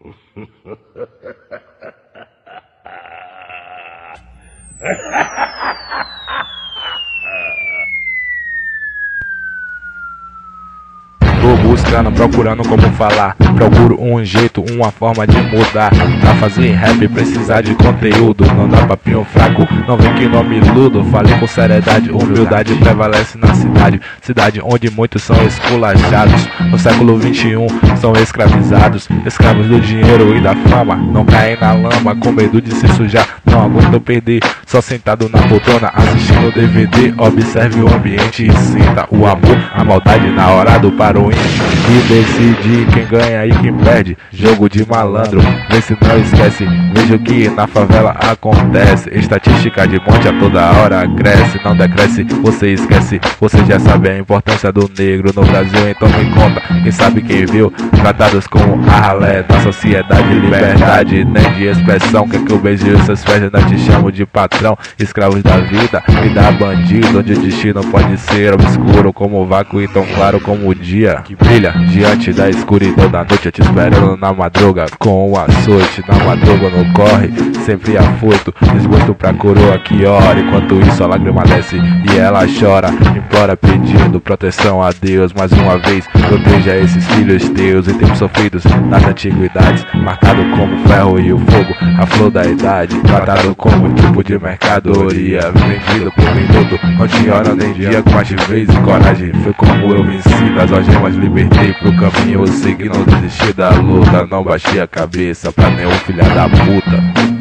Tô buscando, procurando como falar. Procuro um jeito, uma forma de mudar. Pra fazer rap precisar de conteúdo. Não dá papinho fraco, não vem que não me iludo. Falei com seriedade, humildade prevalece na cidade. Cidade onde muitos são esculachados. No século 21 são escravizados. Escravos do dinheiro e da fama. Não caem na lama com medo de se sujar. Não aguento perder, só sentado na poltrona assistindo DVD. Observe o ambiente e sinta o amor, a maldade na hora do paroim. E decide quem ganha e quem perde. Jogo de malandro, vê se não esquece. Veja o que na favela acontece. Estatística de morte a toda hora cresce. Não decresce, você esquece. Você já sabe a importância do negro no Brasil, então me conta. Quem sabe quem viu, tratados como a ralé da sociedade. Liberdade nem de expressão. Quer que eu beije essas festas, não te chamo de patrão. Escravos da vida, vida bandido, onde o destino pode ser obscuro como o vácuo e tão claro como o dia que brilha diante da escuridão da noite. Eu te esperando na madruga com o açoite. Na madruga no corre, sempre afoito. Desgosto pra coroa que ora. Enquanto isso a lágrima desce e ela chora. Implora pedindo proteção a Deus. Mais uma vez, proteja esses filhos teus. Em tempos sofridos nas antiguidades, marcado como ferro e o fogo, a flor da idade. Tratado como tipo de mercadoria, vendido por minuto. Não tinha hora nem dia, com altivez e coragem. Foi como eu venci das algemas, libertei pro caminho eu segui, não desisti da luta. Não baixei a cabeça pra nenhum filha da puta.